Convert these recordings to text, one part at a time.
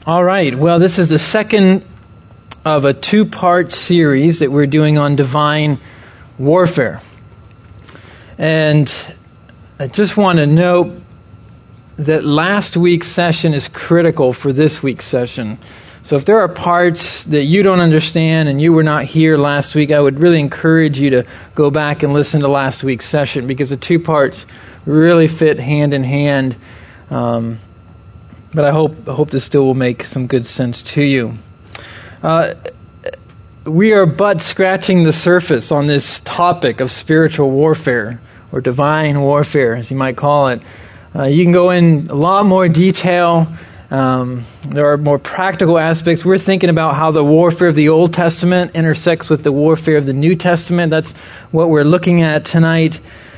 All right. Well, this is the second of a two-part series that we're doing on divine warfare. And I just want to note that last week's session is critical for this week's session. So if there are parts that you don't understand and you were not here last week, I would really encourage you to go back and listen to last week's session, because the two parts really fit hand in hand. But I hope this still will make some good sense to you. We are but scratching the surface on this topic of spiritual warfare, or divine warfare, as you might call it. You can go in a lot more detail. There are more practical aspects. We're thinking about how the warfare of the Old Testament intersects with the warfare of the New Testament. That's what we're looking at tonight.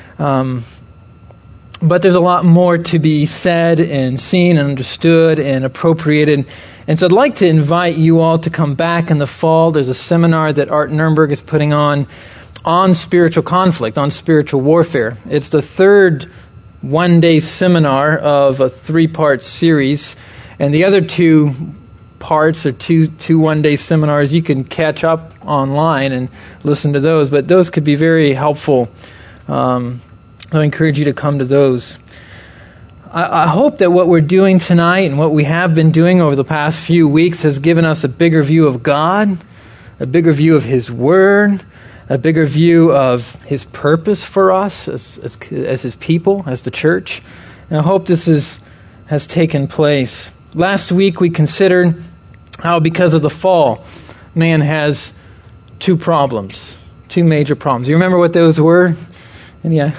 But there's a lot more to be said and seen and understood and appropriated. And so I'd like to invite you all to come back in the fall. There's a seminar that Art Nurnberg is putting on spiritual conflict, on spiritual warfare. It's the third one-day seminar of a three-part series. And the other two parts are two one-day seminars. You can catch up online and listen to those, but those could be very helpful. I encourage you to come to those. I hope that what we're doing tonight and what we have been doing over the past few weeks has given us a bigger view of God, a bigger view of His Word, a bigger view of His purpose for us as His people, as the church. And I hope this has taken place. Last week we considered how, because of the fall, man has two major problems. You remember what those were? And yeah.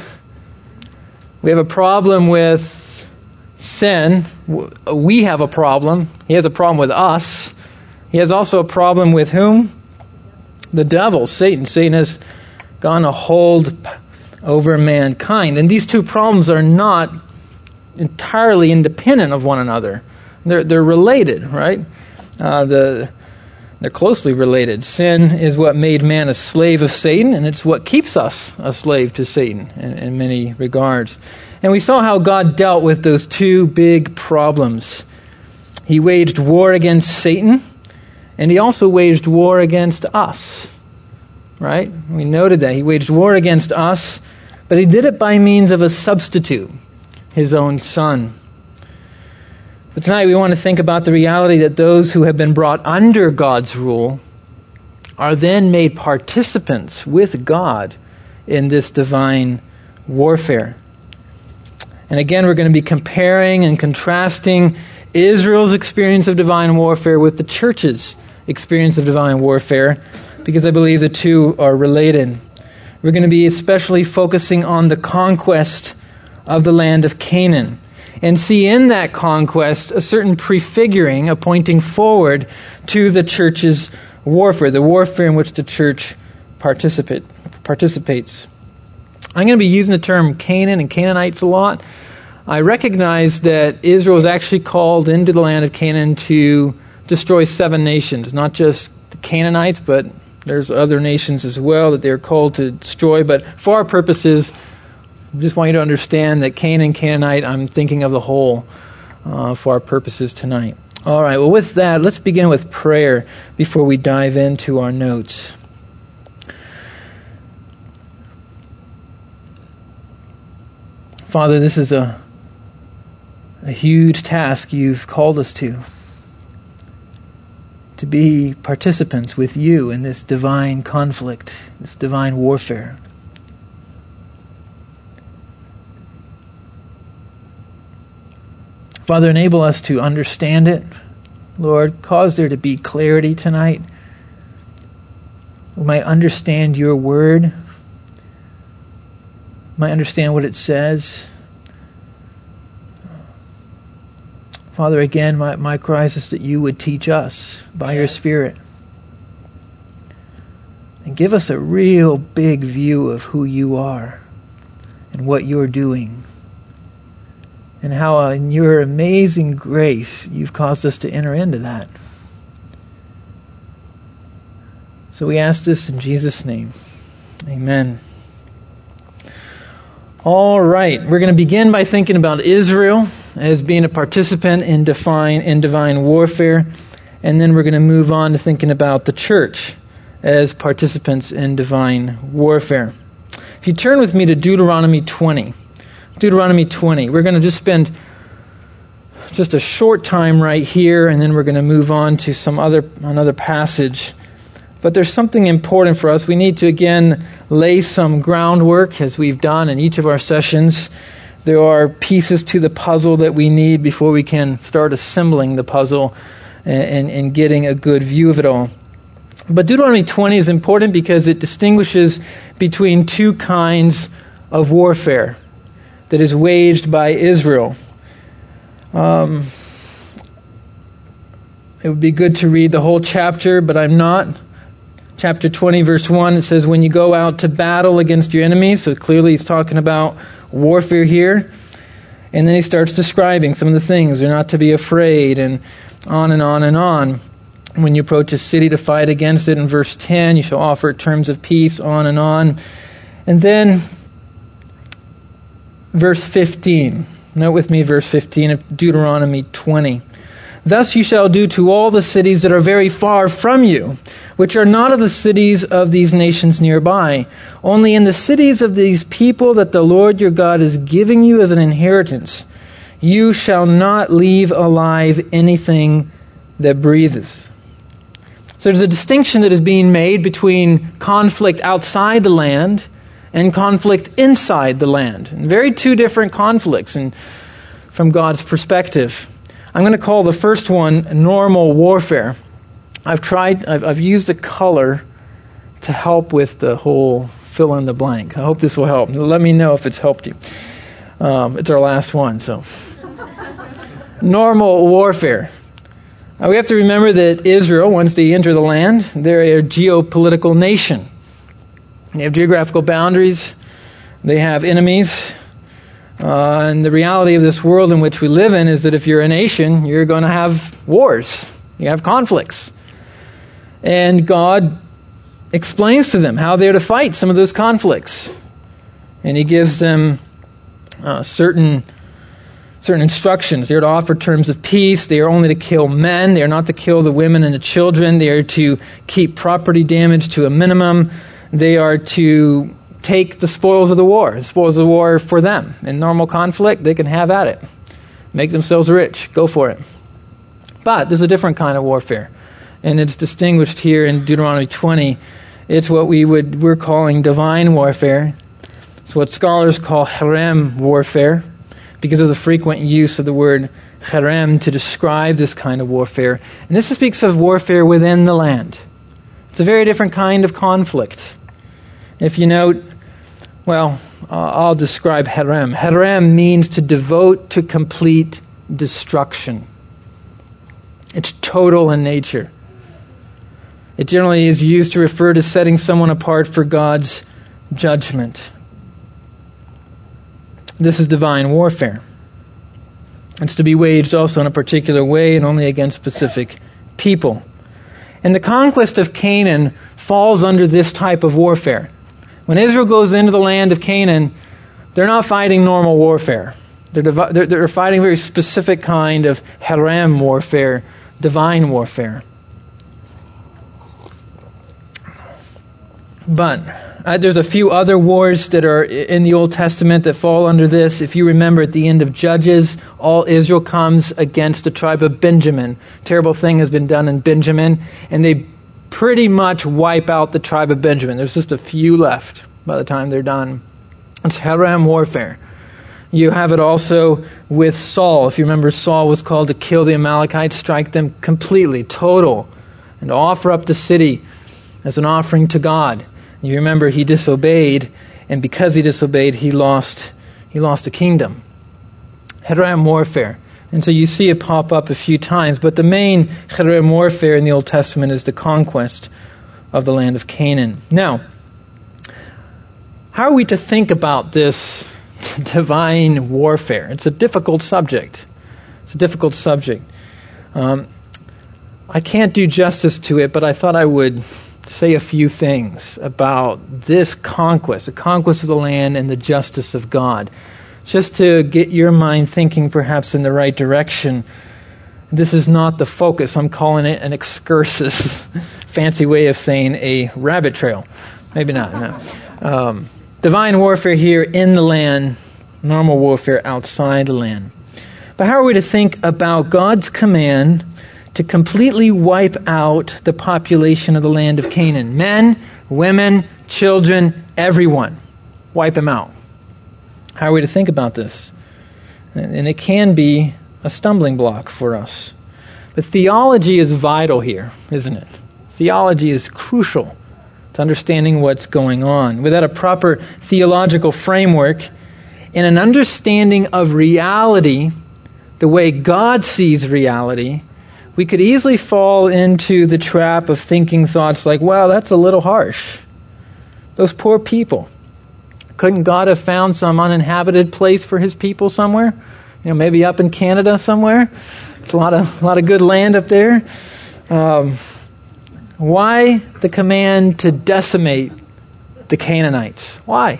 We have a problem with sin. We have a problem. He has a problem with us. He has also a problem with whom? The devil, Satan. Satan has gotten a hold over mankind. And these two problems are not entirely independent of one another. They're related, right? They're closely related. Sin is what made man a slave of Satan, and it's what keeps us a slave to Satan in many regards. And we saw how God dealt with those two big problems. He waged war against Satan, and He also waged war against us, right? We noted that. He waged war against us, but He did it by means of a substitute, His own Son. But tonight we want to think about the reality that those who have been brought under God's rule are then made participants with God in this divine warfare. And again, we're going to be comparing and contrasting Israel's experience of divine warfare with the church's experience of divine warfare, because I believe the two are related. We're going to be especially focusing on the conquest of the land of Canaan, and see in that conquest a certain prefiguring, a pointing forward to the church's warfare, the warfare in which the church participates. I'm going to be using the term Canaan and Canaanites a lot. I recognize that Israel was actually called into the land of Canaan to destroy 7 nations, not just the Canaanites, but there's other nations as well that they're called to destroy. But for our purposes, I just want you to understand that Canaan, Canaanite, I'm thinking of the whole for our purposes tonight. All right, well, with that, let's begin with prayer before we dive into our notes. Father, this is a huge task You've called us to be participants with You in this divine conflict, this divine warfare. Father, enable us to understand it. Lord, cause there to be clarity tonight. We might understand Your Word. We might understand what it says. Father, again, my cry is that You would teach us by Your Spirit. And give us a real big view of who You are and what You're doing. And how in Your amazing grace You've caused us to enter into that. So we ask this in Jesus' name. Amen. All right, we're going to begin by thinking about Israel as being a participant in divine warfare, and then we're going to move on to thinking about the church as participants in divine warfare. If you turn with me to Deuteronomy 20. Deuteronomy 20. We're going to just spend just a short time right here, and then we're going to move on to another passage. But there's something important for us. We need to, again, lay some groundwork, as we've done in each of our sessions. There are pieces to the puzzle that we need before we can start assembling the puzzle and getting a good view of it all. But Deuteronomy 20 is important because it distinguishes between two kinds of warfare that is waged by Israel. It would be good to read the whole chapter, but I'm not. Chapter 20, verse 1, it says, when you go out to battle against your enemies, so clearly he's talking about warfare here. And then he starts describing some of the things. You're not to be afraid, and on and on and on. When you approach a city to fight against it, in verse 10, you shall offer terms of peace, on and on. And then, verse 15. Note with me verse 15 of Deuteronomy 20. Thus you shall do to all the cities that are very far from you, which are not of the cities of these nations nearby. Only in the cities of these people that the Lord your God is giving you as an inheritance, you shall not leave alive anything that breathes. So there's a distinction that is being made between conflict outside the land and conflict inside the land. And very two different conflicts from God's perspective. I'm going to call the first one normal warfare. I've used a color to help with the whole fill in the blank. I hope this will help. Let me know if it's helped you. It's our last one, so. Normal warfare. We have to remember that Israel, once they enter the land, they're a geopolitical nation. They have geographical boundaries. They have enemies. And the reality of this world in which we live in is that if you're a nation, you're going to have wars. You have conflicts. And God explains to them how they're to fight some of those conflicts. And He gives them certain instructions. They're to offer terms of peace. They are only to kill men. They are not to kill the women and the children. They are to keep property damage to a minimum. They are to take the spoils of the war. The spoils of the war for them. In normal conflict, they can have at it. Make themselves rich. Go for it. But there's a different kind of warfare. And it's distinguished here in Deuteronomy 20. It's what we're calling divine warfare. It's what scholars call herem warfare, because of the frequent use of the word herem to describe this kind of warfare. And this speaks of warfare within the land. It's a very different kind of conflict. If you note, I'll describe herem. Herem means to devote to complete destruction. It's total in nature. It generally is used to refer to setting someone apart for God's judgment. This is divine warfare. It's to be waged also in a particular way and only against specific people. And the conquest of Canaan falls under this type of warfare. When Israel goes into the land of Canaan, they're not fighting normal warfare. They're fighting a very specific kind of herem warfare, divine warfare. But there's a few other wars that are in the Old Testament that fall under this. If you remember at the end of Judges, all Israel comes against the tribe of Benjamin. Terrible thing has been done in Benjamin, and they pretty much wipe out the tribe of Benjamin. There's just a few left by the time they're done. It's herem warfare. You have it also with Saul. If you remember, Saul was called to kill the Amalekites, strike them completely, total, and to offer up the city as an offering to God. You remember he disobeyed, and because he disobeyed, he lost a kingdom. Herem warfare. And so you see it pop up a few times, but the main herem warfare in the Old Testament is the conquest of the land of Canaan. Now, how are we to think about this divine warfare? It's a difficult subject. I can't do justice to it, but I thought I would say a few things about this conquest, the conquest of the land and the justice of God. just to get your mind thinking perhaps in the right direction. This is not the focus. I'm calling it an excursus. Fancy way of saying a rabbit trail. Maybe not, no. Divine warfare here in the land, normal warfare outside the land. But how are we to think about God's command to completely wipe out the population of the land of Canaan? Men, women, children, everyone. Wipe them out. How are we to think about this? And it can be a stumbling block for us. But theology is vital here, isn't it? Theology is crucial to understanding what's going on. Without a proper theological framework and an understanding of reality, the way God sees reality, we could easily fall into the trap of thinking thoughts like, well, that's a little harsh. Those poor people. Couldn't God have found some uninhabited place for his people somewhere? Maybe up in Canada somewhere. It's a lot of good land up there. Why the command to decimate the Canaanites? Why?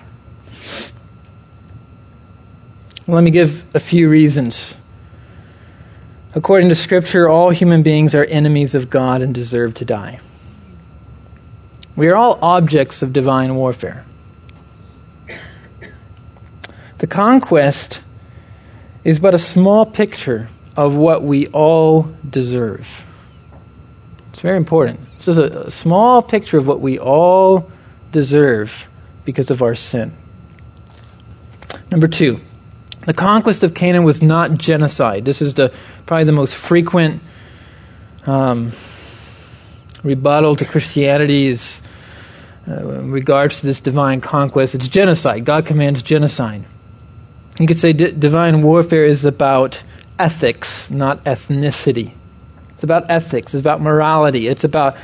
Well, let me give a few reasons. According to Scripture, all human beings are enemies of God and deserve to die. We are all objects of divine warfare. The conquest is but a small picture of what we all deserve. It's very important. It's just a small picture of what we all deserve because of our sin. Number 2, the conquest of Canaan was not genocide. This is probably the most frequent rebuttal to Christianity is in regards to this divine conquest. It's genocide. God commands genocide. You could say divine warfare is about ethics, not ethnicity. It's about ethics. It's about morality. It's about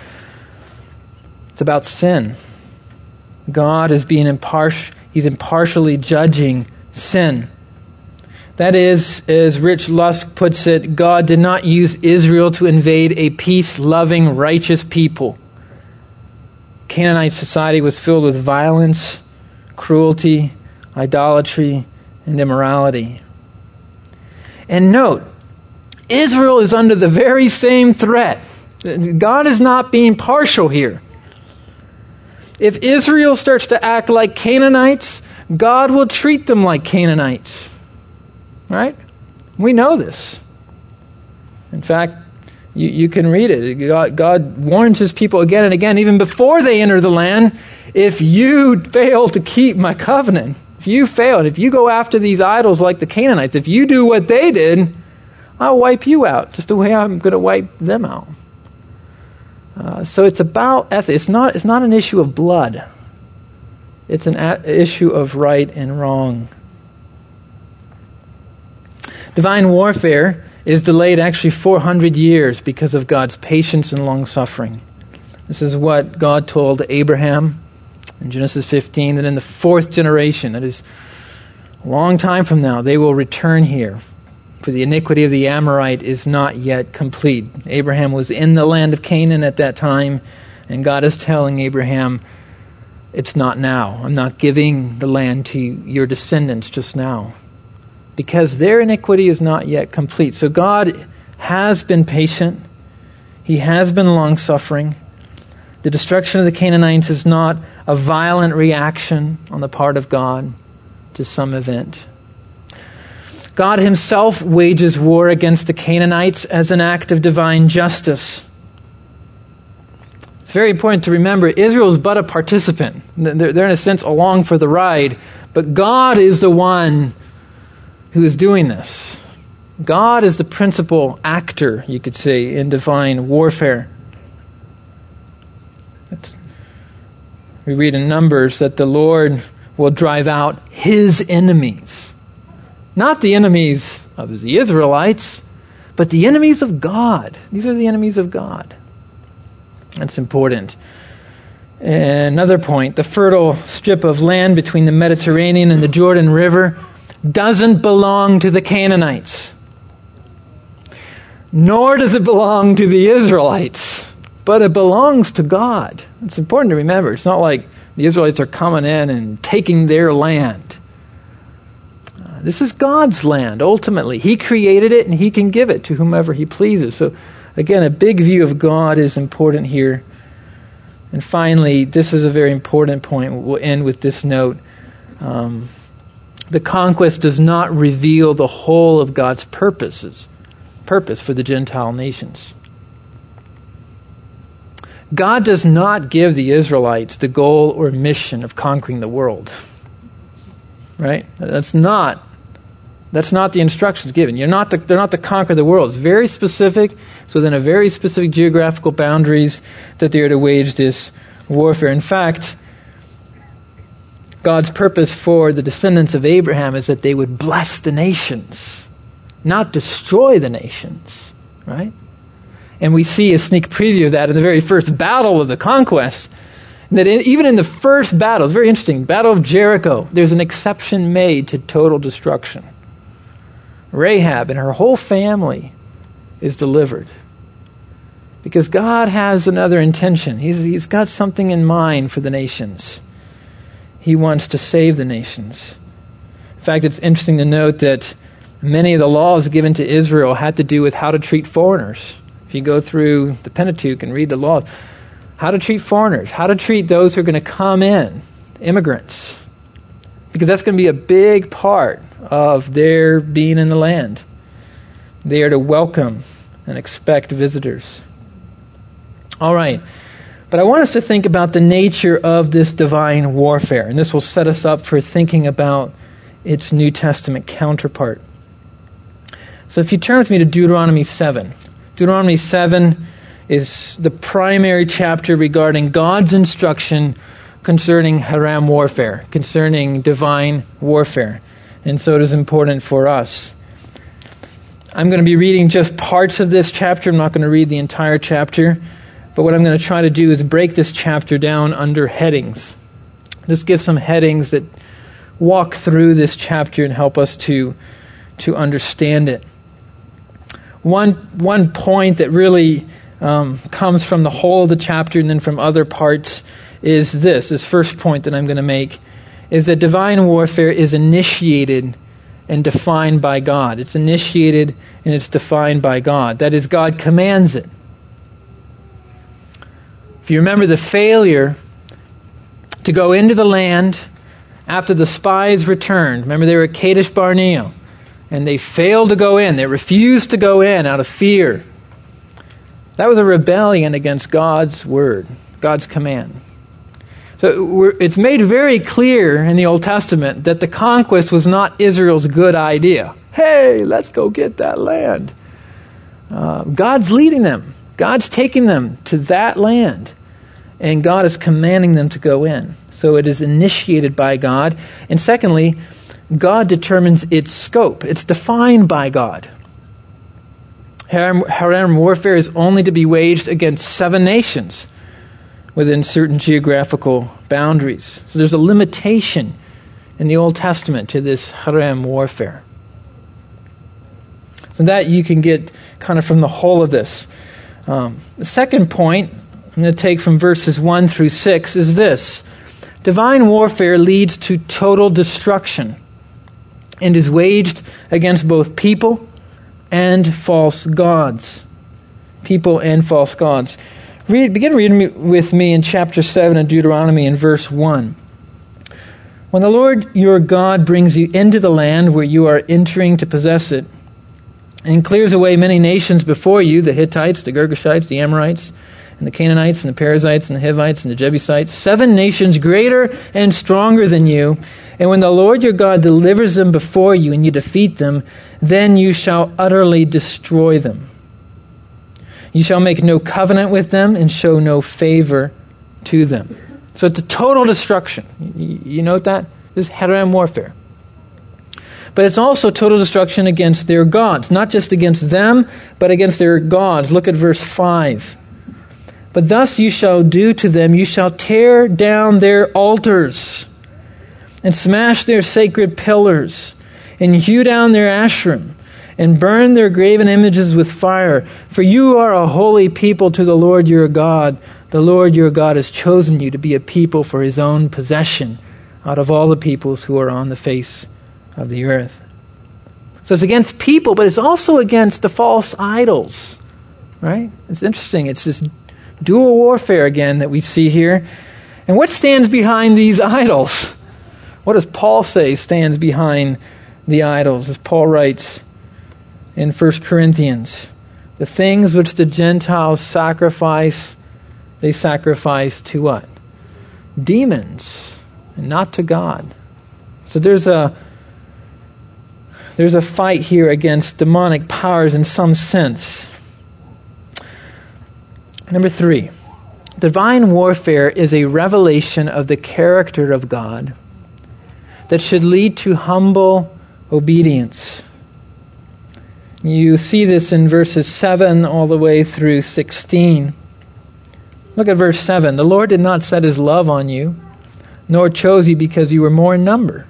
sin. God is being impartial. He's impartially judging sin. That is, as Rich Lusk puts it, God did not use Israel to invade a peace-loving, righteous people. Canaanite society was filled with violence, cruelty, idolatry, and immorality. And note, Israel is under the very same threat. God is not being partial here. If Israel starts to act like Canaanites, God will treat them like Canaanites. Right? We know this. In fact, you can read it. God warns his people again and again, even before they enter the land, if you fail to keep my covenant, if you fail, if you go after these idols like the Canaanites, if you do what they did, I'll wipe you out, just the way I'm going to wipe them out. So it's about ethics. It's not an issue of blood. It's an issue of right and wrong. Divine warfare is delayed actually 400 years because of God's patience and long-suffering. This is what God told Abraham in Genesis 15, that in the 4th generation, that is a long time from now, they will return here. For the iniquity of the Amorite is not yet complete. Abraham was in the land of Canaan at that time, and God is telling Abraham, it's not now. I'm not giving the land to your descendants just now, because their iniquity is not yet complete. So God has been patient. He has been long-suffering. The destruction of the Canaanites is not a violent reaction on the part of God to some event. God himself wages war against the Canaanites as an act of divine justice. It's very important to remember, Israel is but a participant. They're in a sense along for the ride, but God is the one who is doing this. God is the principal actor, you could say, in divine warfare. We read in Numbers that the Lord will drive out his enemies. Not the enemies of the Israelites, but the enemies of God. These are the enemies of God. That's important. Another point, the fertile strip of land between the Mediterranean and the Jordan River doesn't belong to the Canaanites. Nor does it belong to the Israelites, but it belongs to God. It's important to remember. It's not like the Israelites are coming in and taking their land. This is God's land, ultimately. He created it, and He can give it to whomever He pleases. So, again, a big view of God is important here. And finally, this is a very important point. We'll end with this note. The conquest does not reveal the whole of God's purpose for the Gentile nations. God does not give the Israelites the goal or mission of conquering the world. Right? That's not the instructions given. They're not to conquer the world. It's very specific. It's within a very specific geographical boundaries that they are to wage this warfare. In fact, God's purpose for the descendants of Abraham is that they would bless the nations, not destroy the nations. Right? And we see a sneak preview of that in the very first battle of the conquest. That even in the first battle, it's very interesting, Battle of Jericho, there's an exception made to total destruction. Rahab and her whole family is delivered. Because God has another intention. He's got something in mind for the nations. He wants to save the nations. In fact, it's interesting to note that many of the laws given to Israel had to do with how to treat foreigners. If you go through the Pentateuch and read the laws, how to treat foreigners, how to treat those who are going to come in, immigrants. Because that's going to be a big part of their being in the land. They are to welcome and expect visitors. All right. But I want us to think about the nature of this divine warfare. And this will set us up for thinking about its New Testament counterpart. So if you turn with me to Deuteronomy 7. Deuteronomy 7 is the primary chapter regarding God's instruction concerning Haram warfare, concerning divine warfare. And so it is important for us. I'm going to be reading just parts of this chapter. I'm not going to read the entire chapter. But what I'm going to try to do is break this chapter down under headings. Just give some headings that walk through this chapter and help us to understand it. One point that really comes from the whole of the chapter and then from other parts is this first point that I'm going to make, is that divine warfare is initiated and defined by God. It's initiated and it's defined by God. That is, God commands it. If you remember the failure to go into the land after the spies returned, remember they were at Kadesh Barnea, and they failed to go in. They refused to go in out of fear. That was a rebellion against God's word, God's command. So it's made very clear in the Old Testament that the conquest was not Israel's good idea. Hey, let's go get that land. God's leading them. God's taking them to that land. And God is commanding them to go in. So it is initiated by God. And secondly, God determines its scope. It's defined by God. Haram warfare is only to be waged against 7 nations within certain geographical boundaries. So there's a limitation in the Old Testament to this Haram warfare. So that you can get kind of from the whole of this. The second point I'm going to take from verses 1 through 6 is this. Divine warfare leads to total destruction and is waged against both people and false gods. People and false gods. Begin reading with me in chapter 7 of Deuteronomy in verse 1. When the Lord your God brings you into the land where you are entering to possess it, and clears away many nations before you, the Hittites, the Girgashites, the Amorites, and the Canaanites, and the Perizzites, and the Hivites, and the Jebusites, 7 nations greater and stronger than you. And when the Lord your God delivers them before you and you defeat them, then you shall utterly destroy them. You shall make no covenant with them and show no favor to them. So it's a total destruction. You note that? This is Haram warfare. But it's also total destruction against their gods. Not just against them, but against their gods. Look at verse 5. But thus you shall do to them, you shall tear down their altars, and smash their sacred pillars, and hew down their Asherim, and burn their graven images with fire. For you are a holy people to the Lord your God. The Lord your God has chosen you to be a people for his own possession out of all the peoples who are on the face of the earth. So it's against people, but it's also against the false idols. Right? It's interesting. It's this dual warfare again that we see here. And what stands behind these idols? What does Paul say stands behind the idols? As Paul writes in 1 Corinthians, the things which the Gentiles sacrifice, they sacrifice to what? Demons, and not to God. So there's a fight here against demonic powers in some sense. Number 3, divine warfare is a revelation of the character of God that should lead to humble obedience. You see this in verses 7 all the way through 16. Look at verse 7. The Lord did not set his love on you, nor chose you because you were more in number.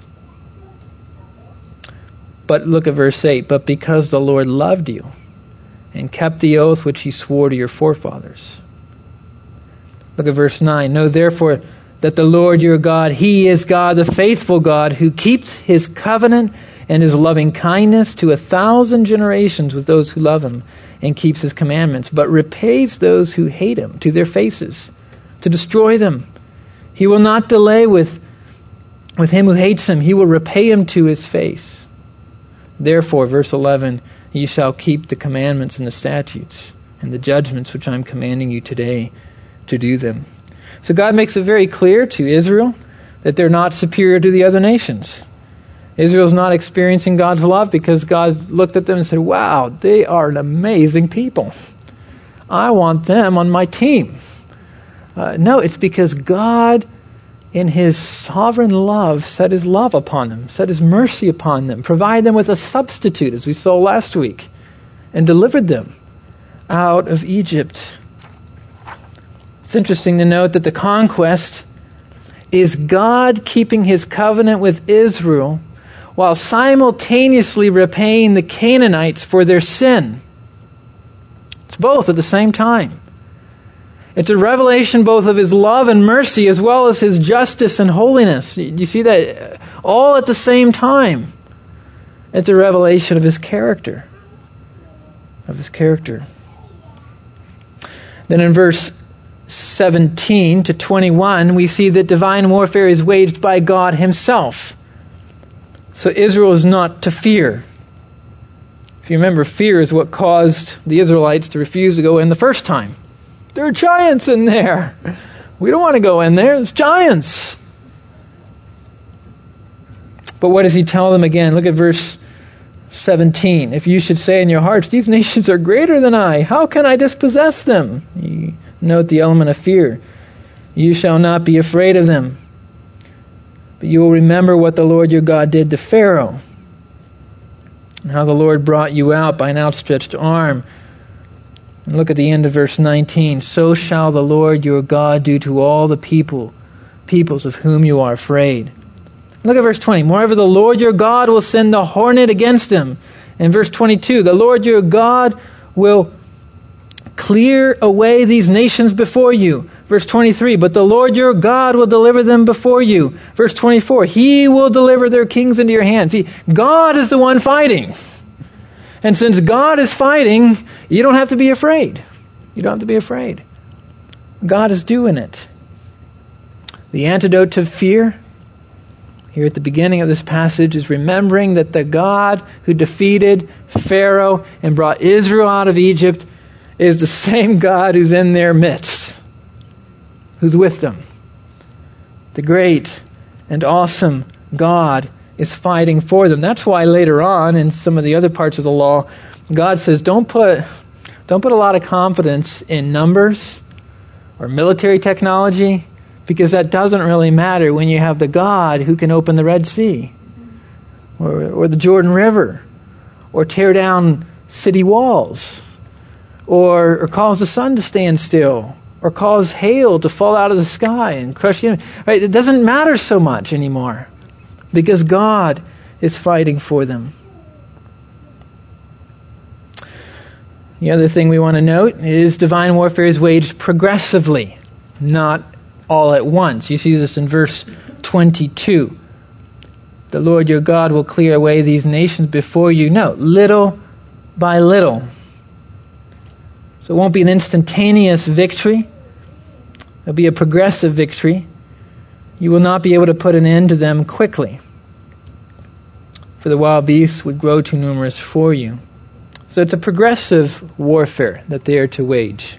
But look at verse 8. But because the Lord loved you and kept the oath which he swore to your forefathers. Look at verse 9. Know therefore that the Lord your God, he is God, the faithful God, who keeps his covenant and his loving kindness to 1,000 generations with those who love him and keeps his commandments, but repays those who hate him to their faces, to destroy them. He will not delay with him who hates him. He will repay him to his face. Therefore, verse 11, ye shall keep the commandments and the statutes and the judgments which I am commanding you today to do them. So God makes it very clear to Israel that they're not superior to the other nations. Israel's not experiencing God's love because God looked at them and said, wow, they are an amazing people. I want them on my team. No, it's because God, in his sovereign love, set his love upon them, set his mercy upon them, provided them with a substitute, as we saw last week, and delivered them out of Egypt. It's interesting to note that the conquest is God keeping his covenant with Israel while simultaneously repaying the Canaanites for their sin. It's both at the same time. It's a revelation both of his love and mercy as well as his justice and holiness. You see that all at the same time. It's a revelation of his character. Of his character. Then in verse 17 to 21, we see that divine warfare is waged by God himself. So Israel is not to fear. If you remember, fear is what caused the Israelites to refuse to go in the first time. There are giants in there. We don't want to go in there. There's giants. But what does he tell them again? Look at verse 17. If you should say in your hearts, these nations are greater than I, how can I dispossess them? You note the element of fear. You shall not be afraid of them. But you will remember what the Lord your God did to Pharaoh, and how the Lord brought you out by an outstretched arm. And look at the end of verse 19. So shall the Lord your God do to all the peoples of whom you are afraid. Look at verse 20. Moreover, the Lord your God will send the hornet against him. And verse 22. The Lord your God will clear away these nations before you. Verse 23, but the Lord your God will deliver them before you. Verse 24, he will deliver their kings into your hands. See, God is the one fighting. And since God is fighting, you don't have to be afraid. You don't have to be afraid. God is doing it. The antidote to fear, here at the beginning of this passage, is remembering that the God who defeated Pharaoh and brought Israel out of Egypt is the same God who's in their midst, who's with them. The great and awesome God is fighting for them. That's why later on in some of the other parts of the law, God says, don't put a lot of confidence in numbers or military technology, because that doesn't really matter when you have the God who can open the Red Sea or the Jordan River or tear down city walls or cause the sun to stand still or cause hail to fall out of the sky and crush you. Right? It doesn't matter so much anymore because God is fighting for them. The other thing we want to note is divine warfare is waged progressively, not all at once. You see this in verse 22. The Lord your God will clear away these nations before you. No, little by little. So it won't be an instantaneous victory. It'll be a progressive victory. You will not be able to put an end to them quickly, for the wild beasts would grow too numerous for you. So it's a progressive warfare that they are to wage.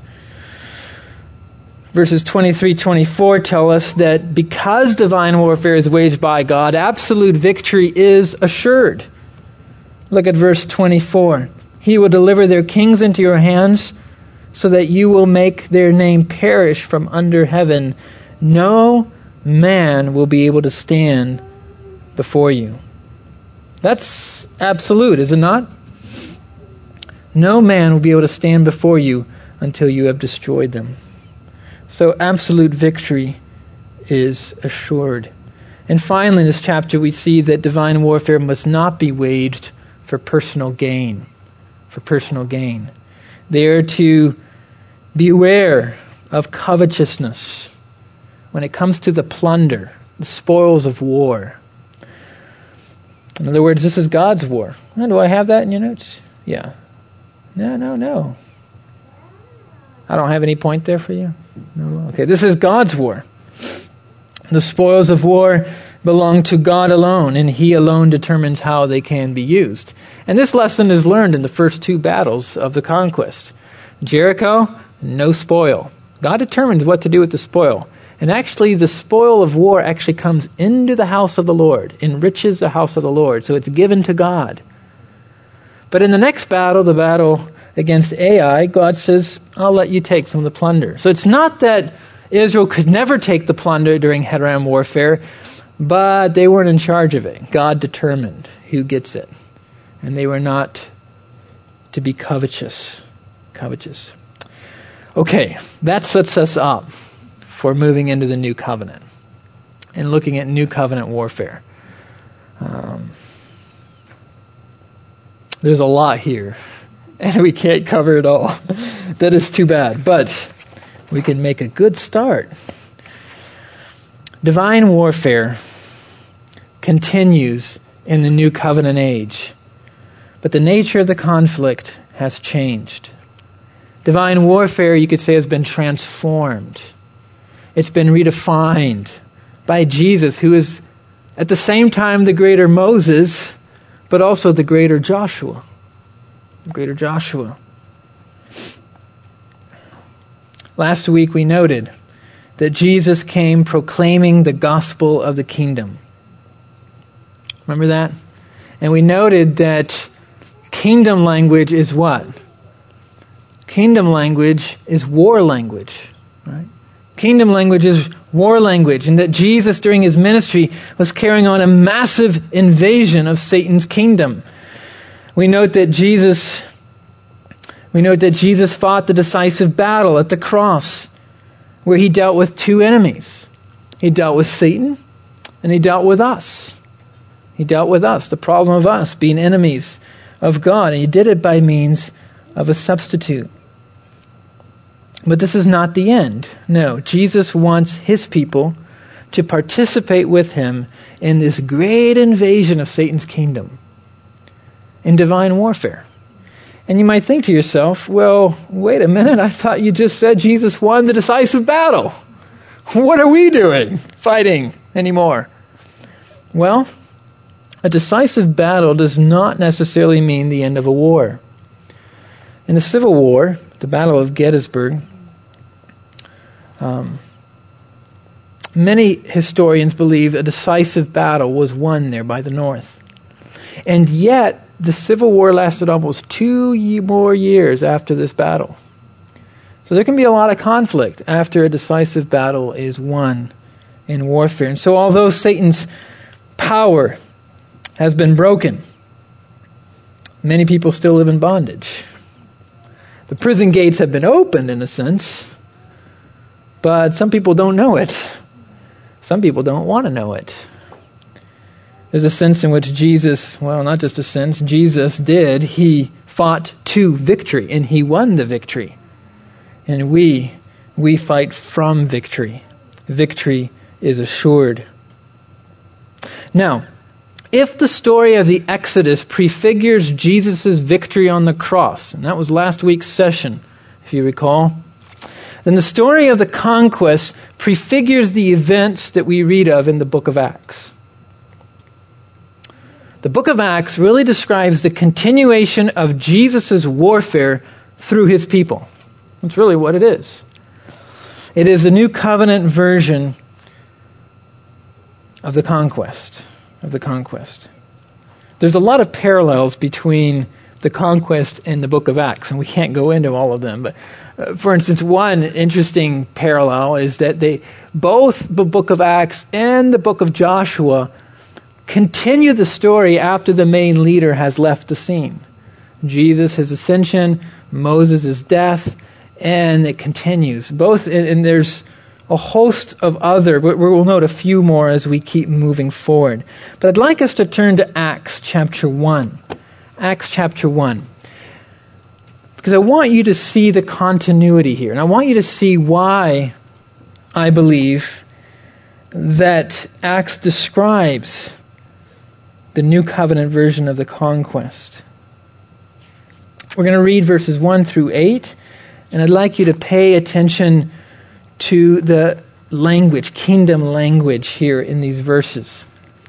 Verses 23-24 tell us that because divine warfare is waged by God, absolute victory is assured. Look at verse 24. He will deliver their kings into your hands, so that you will make their name perish from under heaven. No man will be able to stand before you. That's absolute, is it not? No man will be able to stand before you until you have destroyed them. So absolute victory is assured. And finally, in this chapter, we see that divine warfare must not be waged for personal gain. For personal gain. They are to beware of covetousness when it comes to the plunder, the spoils of war. In other words, this is God's war. Oh, do I have that in your notes? Yeah. No. I don't have any point there for you? No. Okay, this is God's war. The spoils of war belong to God alone, and He alone determines how they can be used. And this lesson is learned in the first two battles of the conquest. Jericho, no spoil. God determines what to do with the spoil. And actually, the spoil of war actually comes into the house of the Lord, enriches the house of the Lord. So it's given to God. But in the next battle, the battle against Ai, God says, I'll let you take some of the plunder. So it's not that Israel could never take the plunder during head-to-head warfare, but they weren't in charge of it. God determined who gets it. And they were not to be covetous. Okay, that sets us up for moving into the new covenant and looking at new covenant warfare. There's a lot here, and we can't cover it all. That is too bad, but we can make a good start. Divine warfare continues in the new covenant age, but the nature of the conflict has changed. Divine warfare, you could say, has been transformed. It's been redefined by Jesus, who is at the same time the greater Moses, but also the greater Joshua. Last week we noted that Jesus came proclaiming the gospel of the kingdom. Remember that? And we noted that kingdom language is what? Kingdom language is war language, right? Kingdom language is war language, and that Jesus during his ministry was carrying on a massive invasion of Satan's kingdom. We note that Jesus fought the decisive battle at the cross, where he dealt with two enemies. He dealt with Satan, and he dealt with us. The problem of us being enemies of God, and he did it by means of a substitute. But this is not the end. No, Jesus wants his people to participate with him in this great invasion of Satan's kingdom, in divine warfare. And you might think to yourself, well, wait a minute, I thought you just said Jesus won the decisive battle. What are we doing fighting anymore? Well, a decisive battle does not necessarily mean the end of a war. In the Civil War, the Battle of Gettysburg, many historians believe a decisive battle was won there by the North. And yet, the Civil War lasted almost 2 more years after this battle. So there can be a lot of conflict after a decisive battle is won in warfare. And so although Satan's power has been broken, many people still live in bondage. The prison gates have been opened in a sense, but some people don't know it. Some people don't want to know it. There's a sense in which Jesus, well, not just a sense, Jesus did. He fought to victory, and he won the victory. And we fight from victory. Victory is assured. Now, If the story of the Exodus prefigures Jesus' victory on the cross, and that was last week's session, if you recall, then the story of the conquest prefigures the events that we read of in the book of Acts. The book of Acts really describes the continuation of Jesus' warfare through his people. That's really what it is. It is a new covenant version of the conquest. There's a lot of parallels between the conquest and the book of Acts, and we can't go into all of them. But for instance, one interesting parallel is that both the book of Acts and the book of Joshua continue the story after the main leader has left the scene. Jesus, his ascension, Moses' death, and it continues. Both, and there's a host of other, but we'll note a few more as we keep moving forward. But I'd like us to turn to Acts chapter 1. Acts chapter 1. Because I want you to see the continuity here. And I want you to see why I believe that Acts describes the new covenant version of the conquest. We're going to read verses 1 through 8. And I'd like you to pay attention to the language, kingdom language here in these verses.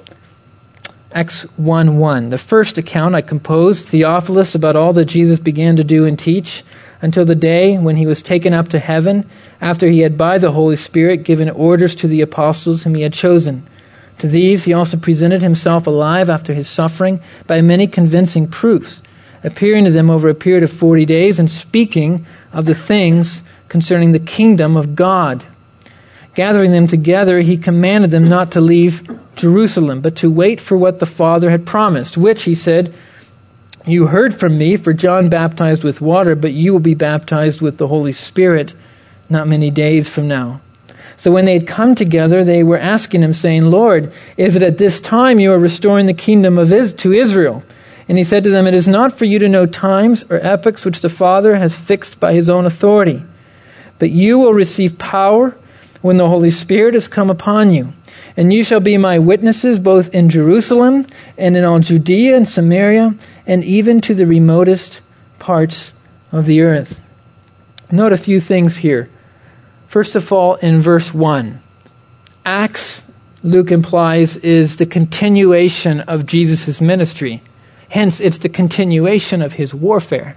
Acts 1:1. The first account I composed, Theophilus, about all that Jesus began to do and teach until the day when he was taken up to heaven, after he had by the Holy Spirit given orders to the apostles whom he had chosen. To these he also presented himself alive after his suffering by many convincing proofs, appearing to them over a period of 40 days and speaking of the things concerning the kingdom of God. Gathering them together, he commanded them not to leave Jerusalem, but to wait for what the Father had promised, which, he said, you heard from me, for John baptized with water, but you will be baptized with the Holy Spirit not many days from now. So when they had come together, they were asking him, saying, Lord, is it at this time you are restoring the kingdom to Israel? And he said to them, it is not for you to know times or epochs which the Father has fixed by his own authority. But you will receive power when the Holy Spirit has come upon you. And you shall be my witnesses both in Jerusalem and in all Judea and Samaria and even to the remotest parts of the earth. Note a few things here. First of all, in verse 1, Acts, Luke implies, is the continuation of Jesus' ministry. Hence, it's the continuation of his warfare.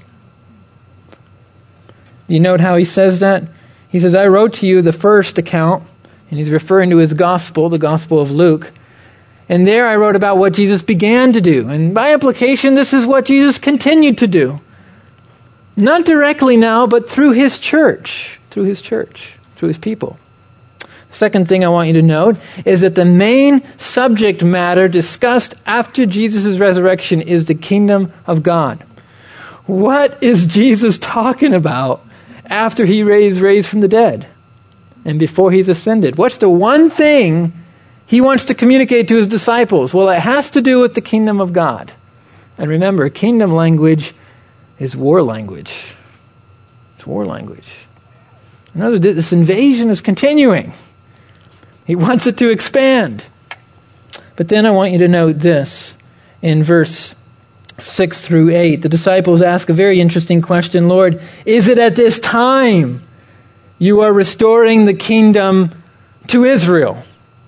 You note how he says that? He says, I wrote to you the first account, and he's referring to his gospel, the Gospel of Luke. And there I wrote about what Jesus began to do. And by implication, this is what Jesus continued to do. Not directly now, but through his church, through his people. Second thing I want you to note is that the main subject matter discussed after Jesus' resurrection is the kingdom of God. What is Jesus talking about after he raised from the dead and before he's ascended? What's the one thing he wants to communicate to his disciples? Well, it has to do with the kingdom of God. And remember, kingdom language is war language. It's war language. In other words, this invasion is continuing. He wants it to expand. But then I want you to note this. In verse 6 through 8, the disciples ask a very interesting question. Lord, is it at this time you are restoring the kingdom to Israel?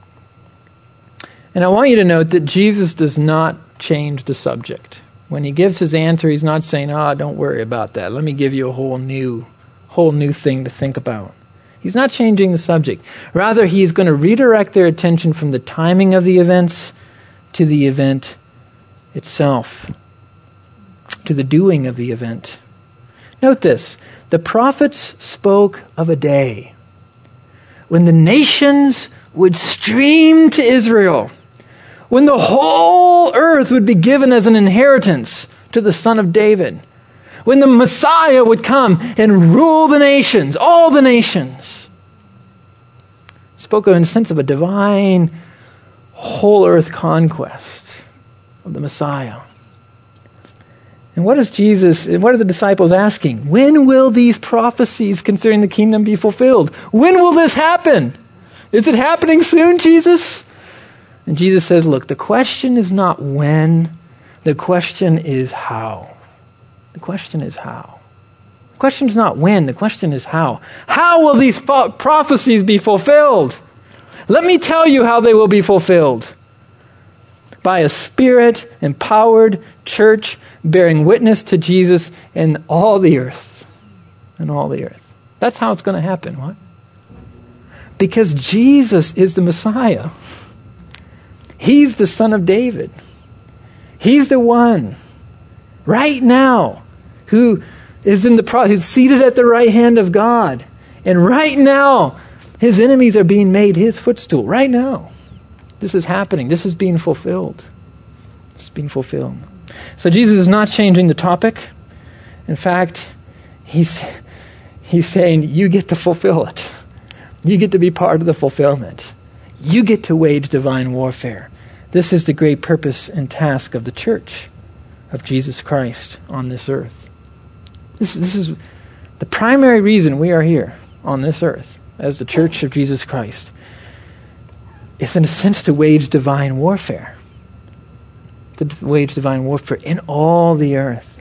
And I want you to note that Jesus does not change the subject. When he gives his answer, he's not saying, don't worry about that. Let me give you a whole new thing to think about. He's not changing the subject. Rather, he's going to redirect their attention from the timing of the events to the event itself, to the doing of the event. Note this. The prophets spoke of a day when the nations would stream to Israel, when the whole earth would be given as an inheritance to the Son of David, when the Messiah would come and rule the nations, all the nations. Spoke in a sense of a divine whole earth conquest of the Messiah. And what are the disciples asking? When will these prophecies concerning the kingdom be fulfilled? When will this happen? Is it happening soon, Jesus? And Jesus says, look, the question is not when, the question is how. The question is how. The question is not when, the question is how. How will these prophecies be fulfilled? Let me tell you how they will be fulfilled. By a Spirit-empowered church bearing witness to Jesus in all the earth. In all the earth. That's how it's going to happen. What? Because Jesus is the Messiah. He's the Son of David. He's the one right now who is who's seated at the right hand of God. And right now, his enemies are being made his footstool. Right now. This is happening. This is being fulfilled. It's being fulfilled. So Jesus is not changing the topic. In fact, he's saying, you get to fulfill it. You get to be part of the fulfillment. You get to wage divine warfare. This is the great purpose and task of the church of Jesus Christ on this earth. This is the primary reason we are here on this earth as the church of Jesus Christ. It's in a sense to wage divine warfare. To wage divine warfare in all the earth.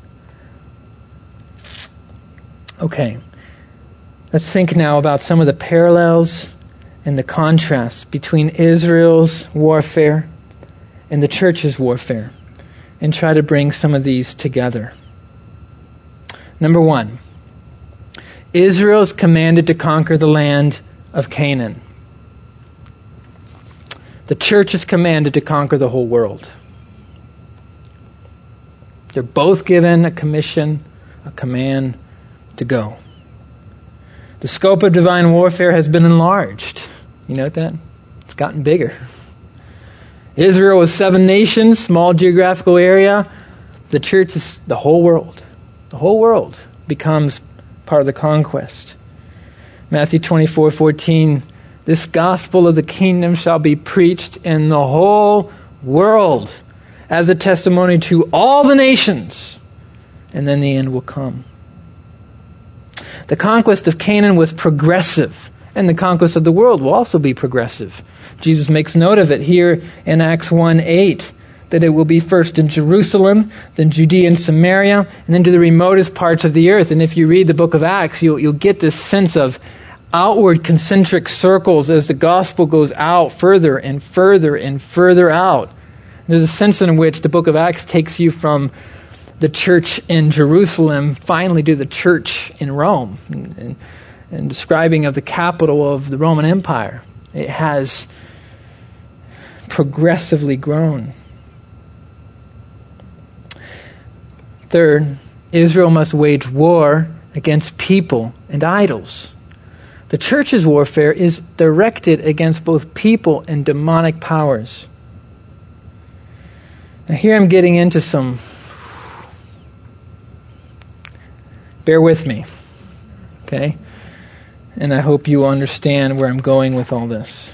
Okay. Let's think now about some of the parallels and the contrasts between Israel's warfare and the church's warfare, and try to bring some of these together. Number one, Israel is commanded to conquer the land of Canaan. The church is commanded to conquer the whole world. They're both given a commission, a command to go. The scope of divine warfare has been enlarged. You note that? It's gotten bigger. Israel was 7 nations, small geographical area. The church is the whole world. The whole world becomes part of the conquest. Matthew 24:14, this gospel of the kingdom shall be preached in the whole world as a testimony to all the nations, and then the end will come. The conquest of Canaan was progressive, and the conquest of the world will also be progressive. Jesus makes note of it here in Acts 1:8, that it will be first in Jerusalem, then Judea and Samaria, and then to the remotest parts of the earth. And if you read the book of Acts, you'll get this sense of outward concentric circles as the gospel goes out further and further and further out. There's a sense in which the book of Acts takes you from the church in Jerusalem finally to the church in Rome, and describing of the capital of the Roman Empire. It has progressively grown. Third, Israel must wage war against people and idols. The church's warfare is directed against both people and demonic powers. Now here I'm getting into some... Bear with me, okay? And I hope you understand where I'm going with all this.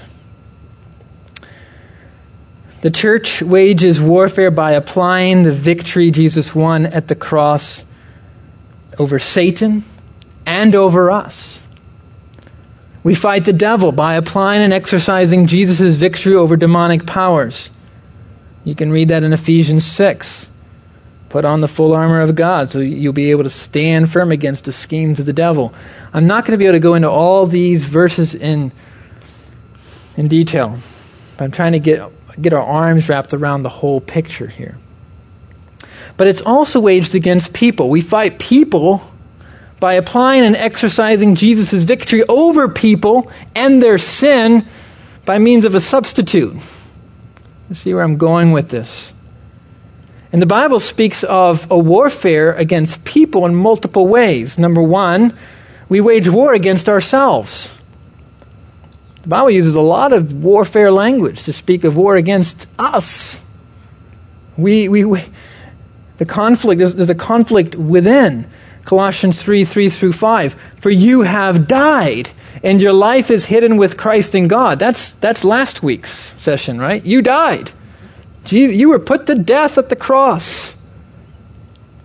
The church wages warfare by applying the victory Jesus won at the cross over Satan and over us. We fight the devil by applying and exercising Jesus' victory over demonic powers. You can read that in Ephesians 6. Put on the full armor of God so you'll be able to stand firm against the schemes of the devil. I'm not going to be able to go into all these verses in detail. But I'm trying to get our arms wrapped around the whole picture here. But it's also waged against people. We fight people by applying and exercising Jesus' victory over people and their sin by means of a substitute. You see where I'm going with this. And the Bible speaks of a warfare against people in multiple ways. Number one, we wage war against ourselves. The Bible uses a lot of warfare language to speak of war against us. The conflict, there's a conflict within. Colossians 3:3-5. For you have died, and your life is hidden with Christ in God. That's last week's session, right? You died. You were put to death at the cross.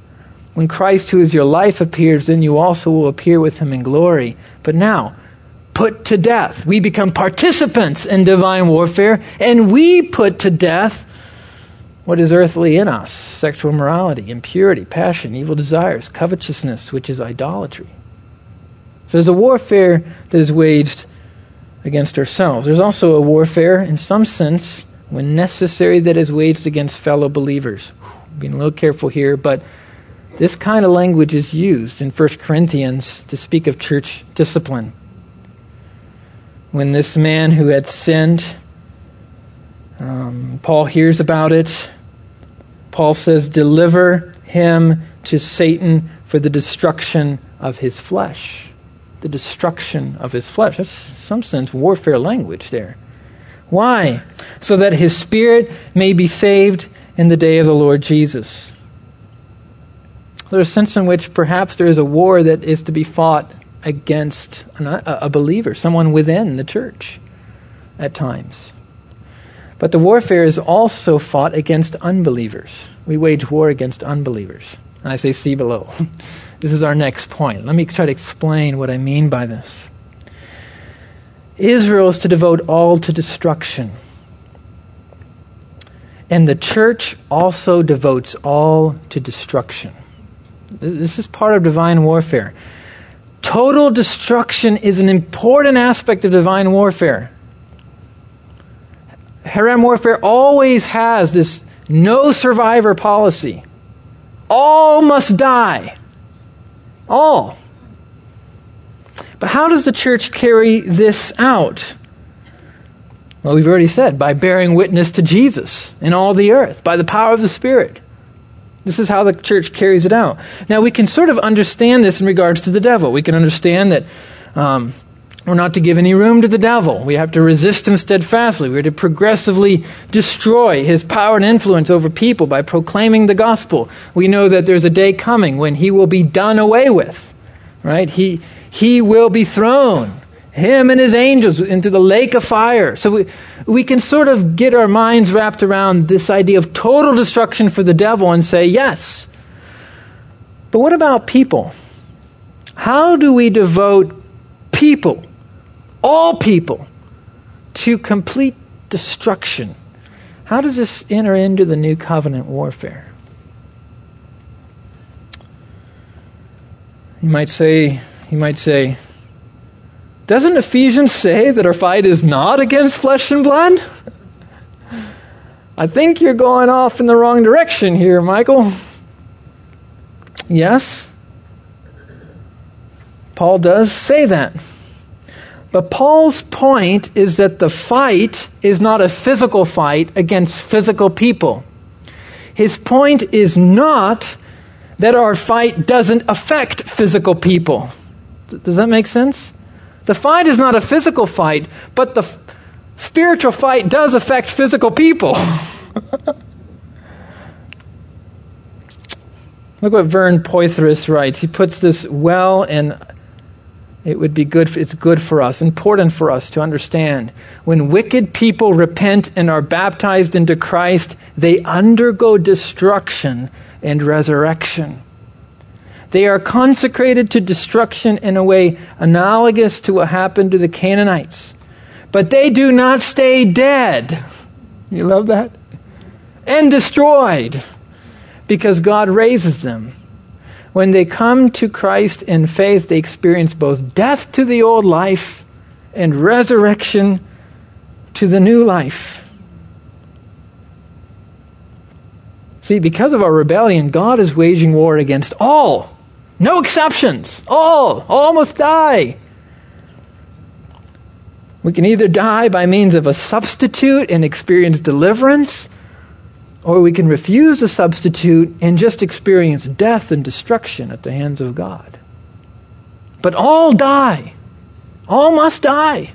When Christ, who is your life, appears, then you also will appear with him in glory. But now, put to death. We become participants in divine warfare, and we put to death what is earthly in us: sexual immorality, impurity, passion, evil desires, covetousness, which is idolatry. So there's a warfare that is waged against ourselves. There's also a warfare, in some sense, when necessary, that is waged against fellow believers. Being a little careful here, but this kind of language is used in 1 Corinthians to speak of church discipline. When this man who had sinned, Paul hears about it. Paul says, deliver him to Satan for the destruction of his flesh. The destruction of his flesh. That's, in some sense, warfare language there. Why? So that his spirit may be saved in the day of the Lord Jesus. There's a sense in which perhaps there is a war that is to be fought against a believer, someone within the church at times. But the warfare is also fought against unbelievers. We wage war against unbelievers. And I say, see below. This is our next point. Let me try to explain what I mean by this. Israel is to devote all to destruction. And the church also devotes all to destruction. This is part of divine warfare. Total destruction is an important aspect of divine warfare. Haram warfare always has this no survivor policy. All must die. All. But how does the church carry this out? Well, we've already said, by bearing witness to Jesus in all the earth, by the power of the Spirit. This is how the church carries it out. Now, we can sort of understand this in regards to the devil. We can understand that we're not to give any room to the devil. We have to resist him steadfastly. We're to progressively destroy his power and influence over people by proclaiming the gospel. We know that there's a day coming when he will be done away with. Right? He will be thrown, him and his angels, into the lake of fire. So we can sort of get our minds wrapped around this idea of total destruction for the devil and say, yes. But what about people? How do we devote people, all people, to complete destruction? How does this enter into the new covenant warfare? You might say, doesn't Ephesians say that our fight is not against flesh and blood? I think you're going off in the wrong direction here, Michael. Yes, Paul does say that. But Paul's point is that the fight is not a physical fight against physical people. His point is not that our fight doesn't affect physical people. Does that make sense? The fight is not a physical fight, but the spiritual fight does affect physical people. Look what Vern Poythress writes. He puts this well, and it would be good. It's good for us, important for us to understand. When wicked people repent and are baptized into Christ, they undergo destruction and resurrection. They are consecrated to destruction in a way analogous to what happened to the Canaanites. But they do not stay dead. You love that? And destroyed. Because God raises them. When they come to Christ in faith, they experience both death to the old life and resurrection to the new life. See, because of our rebellion, God is waging war against all. No exceptions. All must die. We can either die by means of a substitute and experience deliverance, or we can refuse the substitute and just experience death and destruction at the hands of God. But all die. All must die.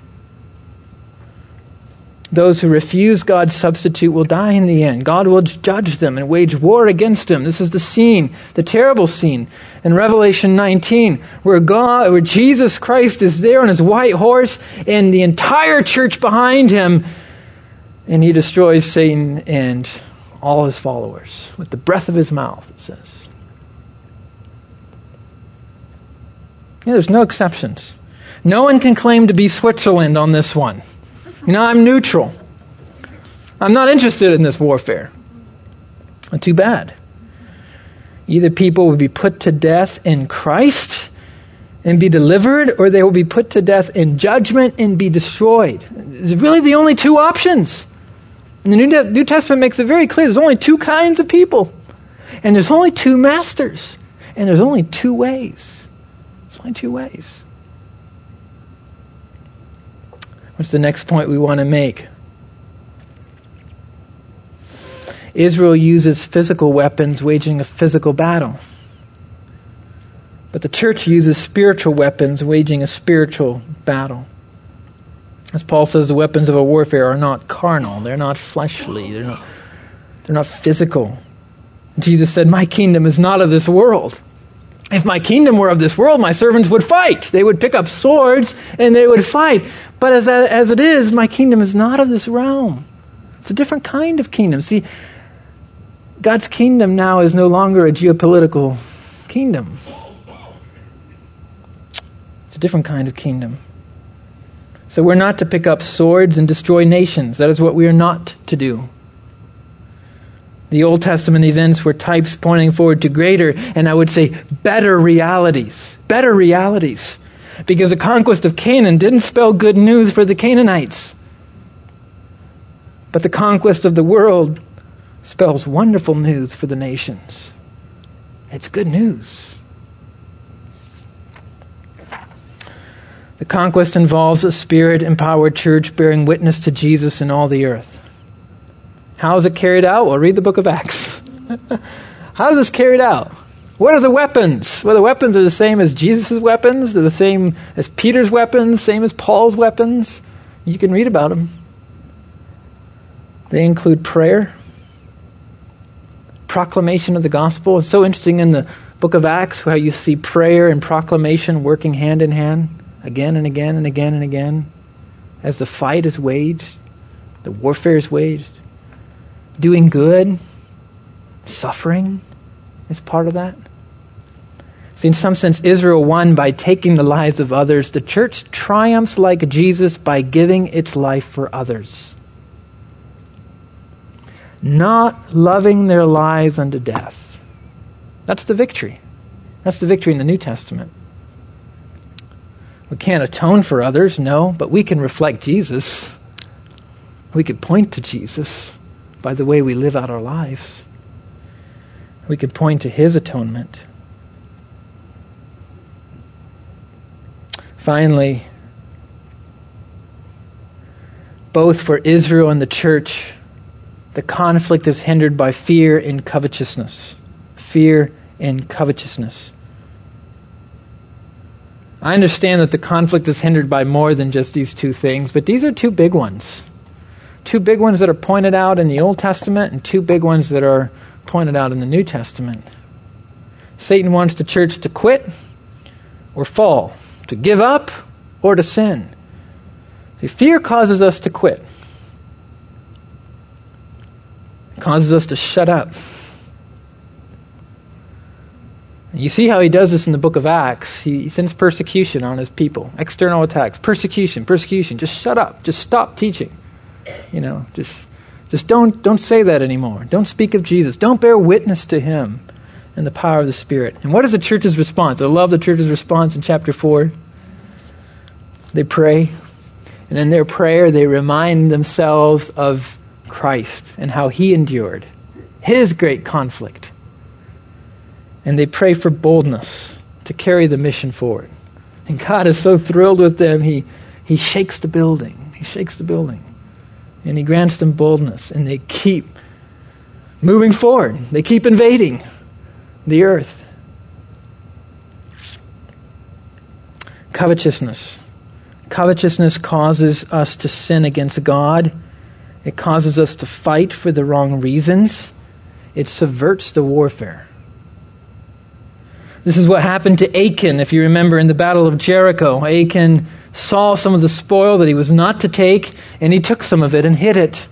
Those who refuse God's substitute will die in the end. God will judge them and wage war against them. This is the scene, the terrible scene in Revelation 19, where Jesus Christ is there on his white horse and the entire church behind him, and he destroys Satan and all his followers with the breath of his mouth, it says. There's no exceptions. No one can claim to be Switzerland on this one. I'm neutral. I'm not interested in this warfare. Well, too bad. Either people will be put to death in Christ and be delivered, or they will be put to death in judgment and be destroyed. It's really the only two options. And the New Testament makes it very clear there's only two kinds of people. And there's only two masters. And there's only two ways. There's only two ways. What's the next point we want to make? Israel uses physical weapons waging a physical battle. But the church uses spiritual weapons waging a spiritual battle. As Paul says, the weapons of our warfare are not carnal. They're not fleshly. They're not physical. Jesus said, my kingdom is not of this world. If my kingdom were of this world, my servants would fight. They would pick up swords and they would fight. But as it is, my kingdom is not of this realm. It's a different kind of kingdom. See, God's kingdom now is no longer a geopolitical kingdom. It's a different kind of kingdom. So we're not to pick up swords and destroy nations. That is what we are not to do. The Old Testament events were types pointing forward to greater, and I would say better realities. Better realities. Because the conquest of Canaan didn't spell good news for the Canaanites. But the conquest of the world spells wonderful news for the nations. It's good news. The conquest involves a Spirit-empowered church bearing witness to Jesus in all the earth. How is it carried out? Well, read the book of Acts. How is this carried out? What are the weapons? Well, the weapons are the same as Jesus' weapons. They're the same as Peter's weapons, same as Paul's weapons. You can read about them. They include prayer, proclamation of the gospel. It's so interesting in the book of Acts how you see prayer and proclamation working hand in hand again and again and again and again as the fight is waged, the warfare is waged. Doing good, suffering is part of that. See, in some sense, Israel won by taking the lives of others. The church triumphs like Jesus by giving its life for others. Not loving their lives unto death. That's the victory. That's the victory in the New Testament. We can't atone for others, no, but we can reflect Jesus. We could point to Jesus by the way we live out our lives. We could point to His atonement. Finally, both for Israel and the church, the conflict is hindered by fear and covetousness. Fear and covetousness. I understand that the conflict is hindered by more than just these two things, but these are two big ones. Two big ones that are pointed out in the Old Testament and two big ones that are pointed out in the New Testament. Satan wants the church to quit or fall, to give up or to sin. See, fear causes us to quit. It causes us to shut up. And you see how he does this in the book of Acts. He sends persecution on his people. External attacks. Persecution. Just shut up. Just stop teaching. Just don't say that anymore. Don't speak of Jesus. Don't bear witness to Him and the power of the Spirit. And what is the church's response? I love the church's response in chapter 4. They pray. And in their prayer, they remind themselves of Christ and how He endured His great conflict. And they pray for boldness to carry the mission forward. And God is so thrilled with them, He shakes the building. He shakes the building. And He grants them boldness. And they keep moving forward. They keep invading the earth. Covetousness. Covetousness causes us to sin against God. It causes us to fight for the wrong reasons. It subverts the warfare. This is what happened to Achan, if you remember, in the Battle of Jericho. Achan saw some of the spoil that he was not to take, and he took some of it and hid it.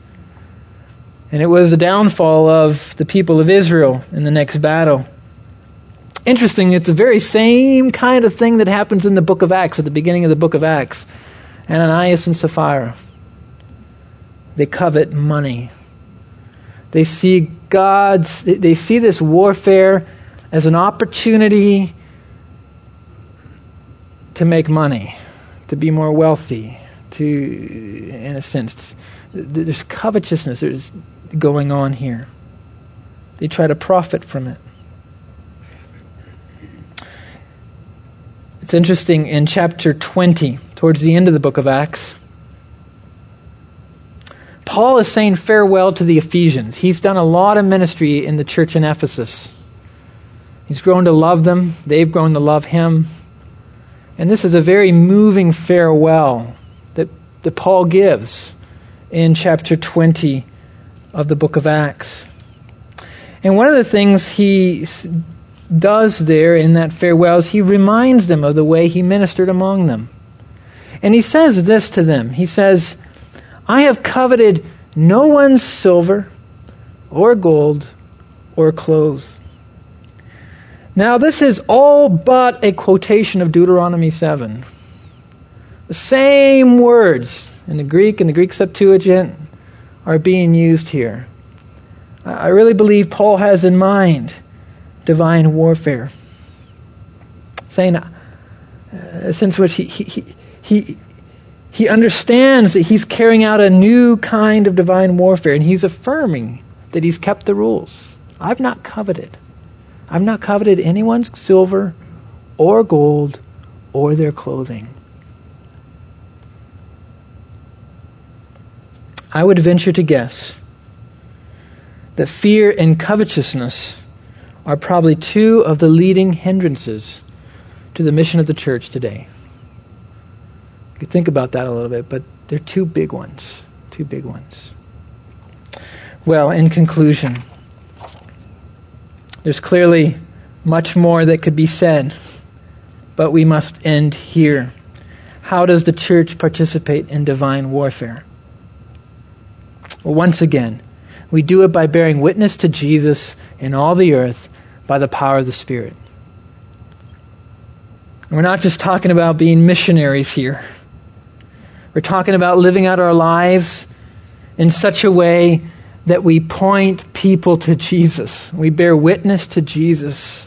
And it was the downfall of the people of Israel in the next battle. Interesting, it's the very same kind of thing that happens in the book of Acts, at the beginning of the book of Acts. Ananias and Sapphira. They covet money. They see they see this warfare as an opportunity to make money, to be more wealthy, in a sense, there's covetousness there's going on here. They try to profit from it. It's interesting, in chapter 20, towards the end of the book of Acts, Paul is saying farewell to the Ephesians. He's done a lot of ministry in the church in Ephesus. He's grown to love them. They've grown to love him. And this is a very moving farewell that Paul gives in chapter 20 of the book of Acts. And one of the things he does there in that farewell is he reminds them of the way he ministered among them. And he says this to them. He says, I have coveted no one's silver or gold or clothes. Now this is all but a quotation of Deuteronomy 7. The same words in the Greek Septuagint are being used here. I really believe Paul has in mind divine warfare. Saying, a sense which he understands that he's carrying out a new kind of divine warfare, and he's affirming that he's kept the rules. I've not coveted anyone's silver or gold or their clothing. I would venture to guess that fear and covetousness are probably two of the leading hindrances to the mission of the church today. You could think about that a little bit, but they're two big ones. Two big ones. Well, in conclusion, there's clearly much more that could be said, but we must end here. How does the church participate in divine warfare? Well, once again, we do it by bearing witness to Jesus in all the earth by the power of the Spirit. And we're not just talking about being missionaries here. We're talking about living out our lives in such a way that we point people to Jesus. We bear witness to Jesus.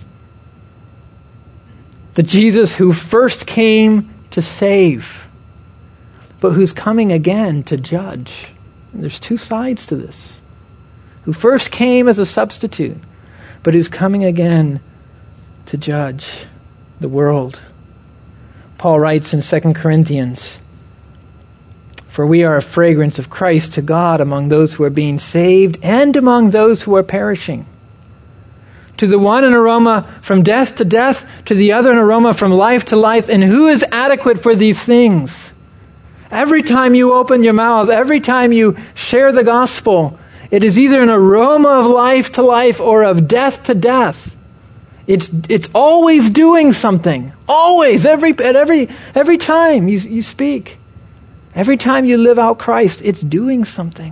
The Jesus who first came to save, but who's coming again to judge. And there's two sides to this. Who first came as a substitute, but who's coming again to judge the world. Paul writes in 2 Corinthians, for we are a fragrance of Christ to God among those who are being saved and among those who are perishing. To the one an aroma from death to death, to the other an aroma from life to life. And who is adequate for these things? Every time you open your mouth, every time you share the gospel, it is either an aroma of life to life or of death to death. It's always doing something. Always, every time you speak. Every time you live out Christ, it's doing something.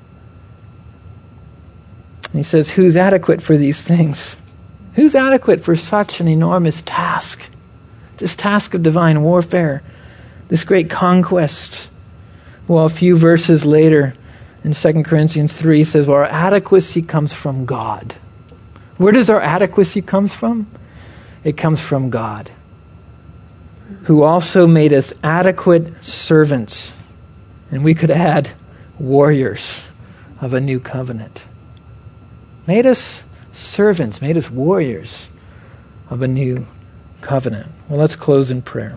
And he says, who's adequate for these things? Who's adequate for such an enormous task? This task of divine warfare, this great conquest. Well, a few verses later, in 2 Corinthians 3, says, well, our adequacy comes from God. Where does our adequacy come from? It comes from God, who also made us adequate servants. And we could add warriors of a new covenant. Made us servants, made us warriors of a new covenant. Well, let's close in prayer.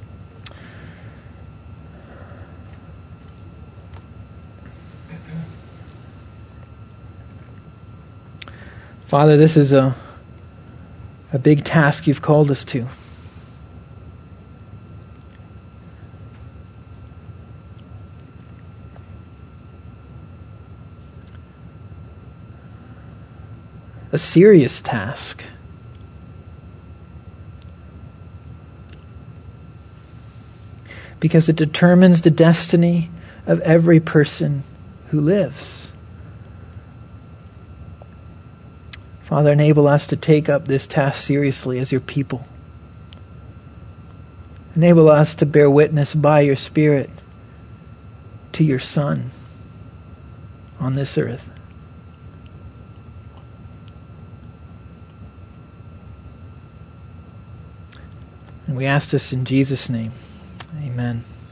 Father, this is a big task you've called us to. A serious task. Because it determines the destiny of every person who lives. Father, enable us to take up this task seriously as your people. Enable us to bear witness by your Spirit to your Son on this earth. And we ask this in Jesus' name. Amen.